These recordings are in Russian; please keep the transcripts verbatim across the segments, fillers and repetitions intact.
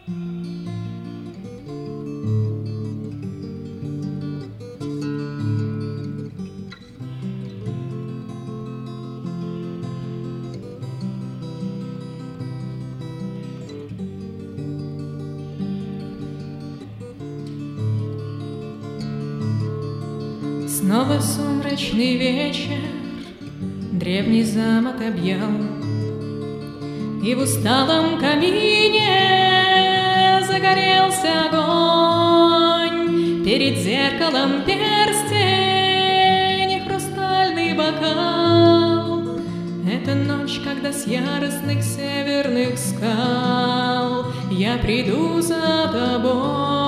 Снова сумрачный вечер древний замок объял, и в усталом камине загорелся огонь. Перед зеркалом перстень и хрустальный бокал. Это ночь, когда с яростных северных скал я приду за тобой.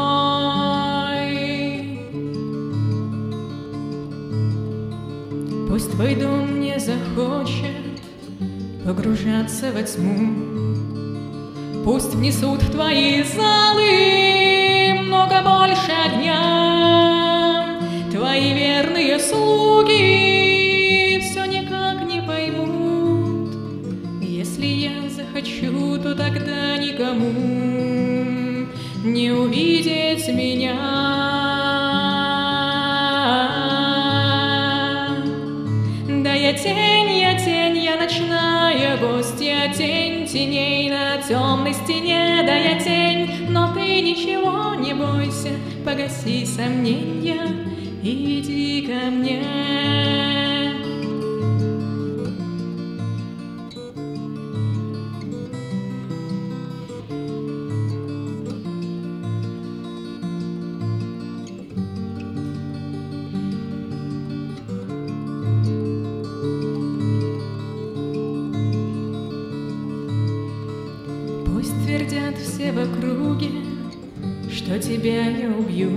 Пусть твой дом не захочет погружаться во тьму, пусть внесут в твои залы много больше огня. Твои верные слуги все никак не поймут. Если я захочу, то тогда никому не увидеть меня. Я тень, я тень, я ночная гостья, тень теней на темной стене. Да, я тень, но ты ничего не бойся, погаси сомнения, иди ко мне. Пусть твердят все в округе, что тебя я убью,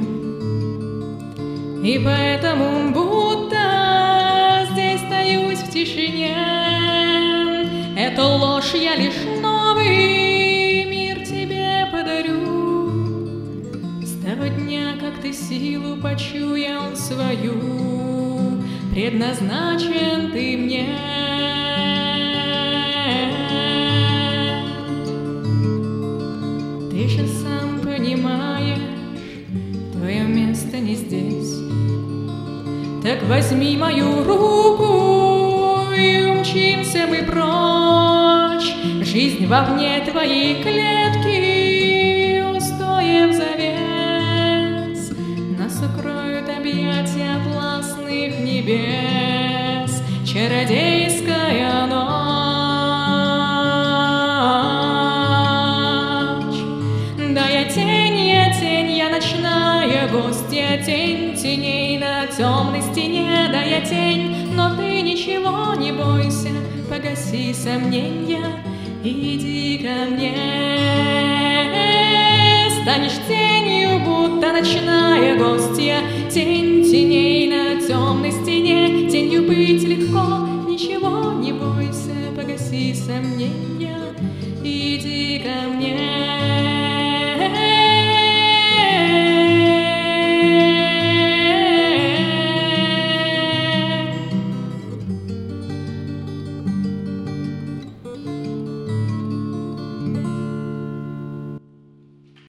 и поэтому будто здесь стоюсь в тишине. Эту ложь я лишь новый мир тебе подарю. С того дня, как ты силу почуял свою, предназначен ты мне. Ты же сам понимаешь, твое место не здесь. Так возьми мою руку и умчимся мы прочь. Жизнь вовне твоей клетки устоев завес. Нас укроют объятия атласных небес. Чародейская ночь. Тень, я тень, я ночная гостья, тень теней на темной стене. Да, я тень, но ты ничего не бойся, погаси сомнения, иди ко мне. Станешь тенью, будто ночная гостья, тень теней на темной стене.